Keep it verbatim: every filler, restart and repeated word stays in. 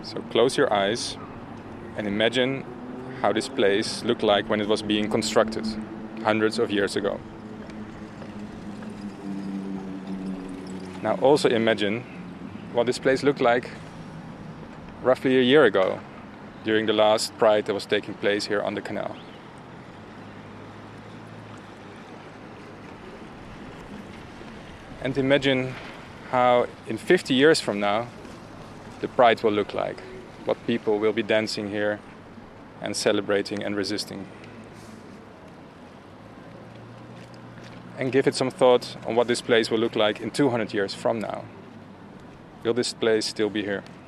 So close your eyes and imagine how this place looked like when it was being constructed hundreds of years ago. Now also imagine what this place looked like roughly a year ago, during the last Pride that was taking place here on the canal. And imagine how in fifty years from now the Pride will look like, what people will be dancing here and celebrating and resisting. And give it some thought on what this place will look like in two hundred years from now. Will this place still be here?